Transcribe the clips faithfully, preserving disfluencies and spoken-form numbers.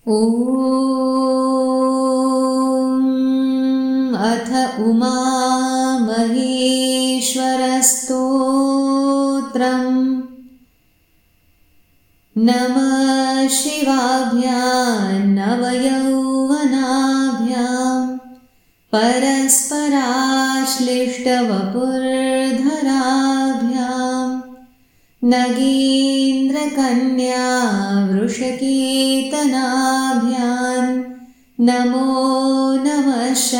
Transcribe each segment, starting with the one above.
ॐ अथ उमामहेश्वरस्तोत्रम्। नमः शिवाभ्यां नवयौवनाभ्यां परस्पराश्लिष्टवपुर्धराभ्यां नगेन्द्रकन्या वृषकेतनाभ्यां नमो नमः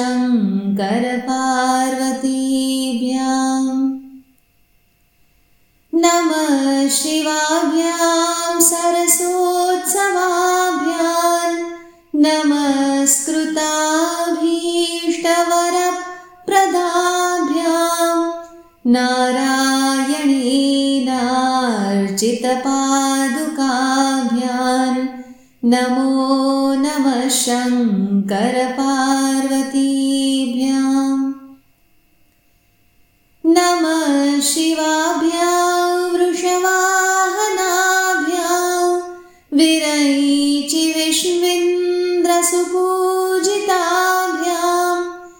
शङ्करपार्वतीभ्याम्। नमः शिवाभ्यां सरसोत्सवाभ्यां नमस्कृताभीष्टवरप्रदाभ्यां नारायणेनार्चितपादुकाभ्यां नमो नमः शङ्करपार्वतीभ्याम्। नमः शिवाभ्यां वृषवाहनाभ्यां विरैचिविष्णुन्द्रसुपूजिताभ्यां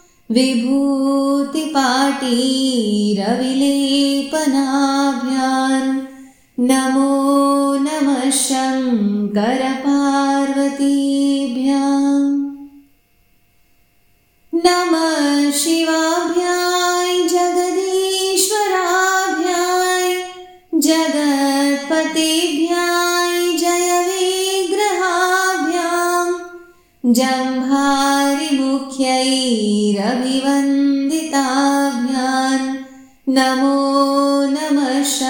विभूतिपाटीरविलेपनाभ्यां नमो नमः शङ्करपार्वतीभ्याम्। नमः शिवाभ्यां जगदीश्वराभ्यां जगत्पतेभ्यां जयविग्रहाभ्यां जम्भारिमुख्यैरभिवन्दिताभ्यां नमो नमः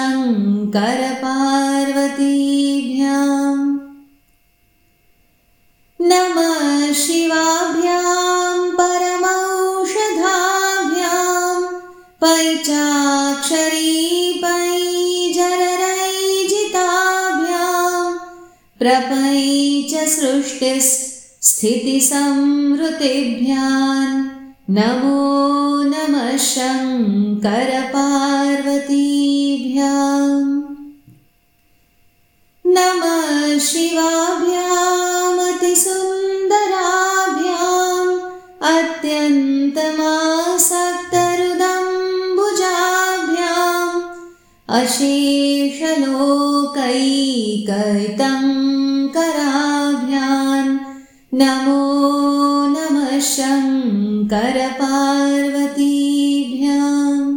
शङ्करपार्वतीभ्याम्। नमः शिवाभ्यां परमौषधाभ्यां पैचाक्षरीपैजररैजिताभ्यां प्रपञ्चसृष्टिस्थितिसंहृतिभ्यां नमो नमः शङ्करपार्वतीभ्याम्। नमः शिवाभ्याम् अतिसुन्दराभ्याम् अत्यन्तमासक्तहृदम्बुजाभ्याम् अशेषलोकैकहितङ्कराभ्यां नमो नमः शङ्करपार्वतीभ्याम्।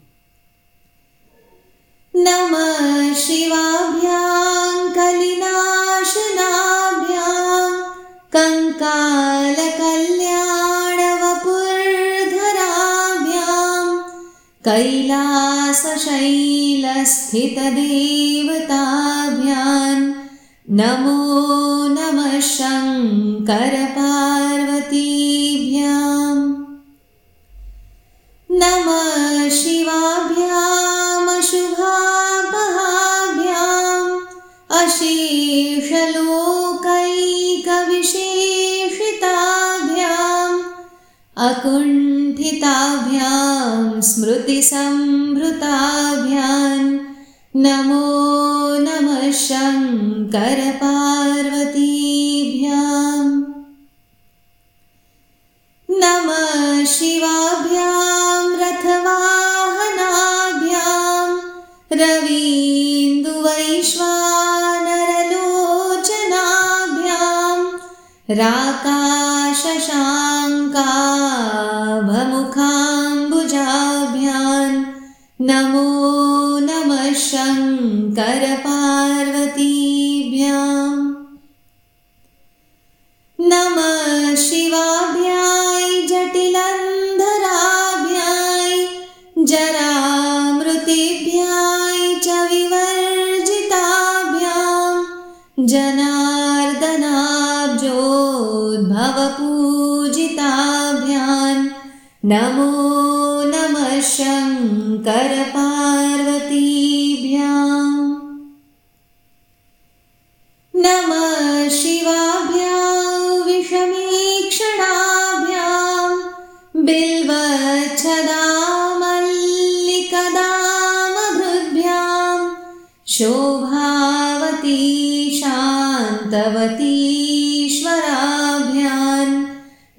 नमः शिवाभ्यां कलिनाशनाभ्यां कङ्कालकल्याणवपुर्धराभ्यां कैलासशैलस्थितदेवताभ्यां नमो नमः शङ्करपार्वतीभ्याम्। नमः शिवाभ्याम् अशुभापहाभ्याम् अशेषलोकैकविशेषिताभ्याम् अकुण्ठिताभ्यां स्मृतिसंभृताभ्यां नमो नमः शङ्करपार्वतीभ्याम्। नमः शिवाभ्यां रथवाहनाभ्यां रवीन्दुवैश्वानरलोचनाभ्यां राकाशशाङ्काभमुखाम्बुजाभ्यां नमो नमः शङ्करपार्वतीभ्याम्। नमः शिवाभ्यां जटिलन्धराभ्यां जरामृतेभ्यां च विवर्जिताभ्यां जनार्दनाब्जोद्भवपूजिताभ्यां नमो नमः शङ्करपार्वतीभ्याम्। नमः शिवाभ्यां विषमीक्षणाभ्यां बिल्वच्छदामल्लिकदामभृद्भ्यां शोभावती शान्तवतीश्वर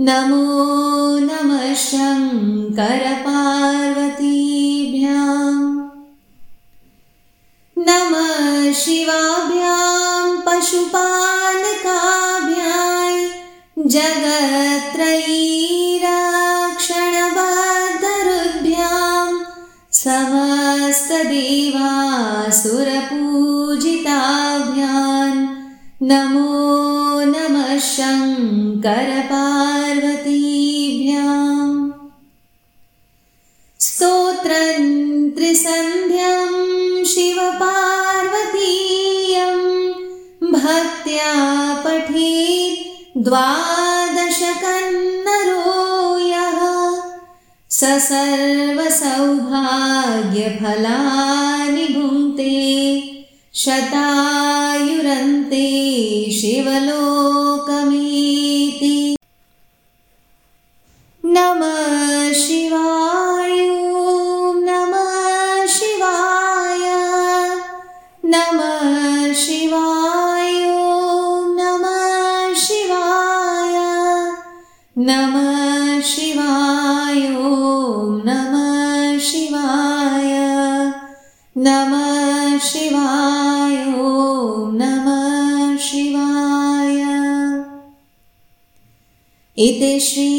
नमो नमः शङ्करपार्वतीभ्यां नमः शिवाभ्यां पशुपालकाभ्यां जगत्त्रयीरक्षणबद्धरुद्भ्यां समस्तदेवासुरपूजिताभ्यां नमो नमः शङ्करपार्वतीभ्यां स्तोत्रं त्रिसन्ध्यं शिवपार्वतीयं भक्त्या पठेत् द्वादशकन्नरो यः स सर्वसौभाग्यफलानि भुङ्क्ते शतायुरन्ते शिवलोकमीति। नमः शिवाय नमः शिवाय नमः शिवाय नमः शिवाय नमः शिवाय नमः शिवाय नमः शिवाय नमः शिवाय। इति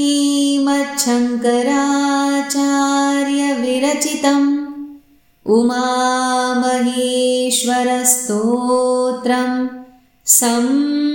श्रीमच्छङ्कराचार्यविरचितम् उमामहेश्वरस्तोत्रम् सं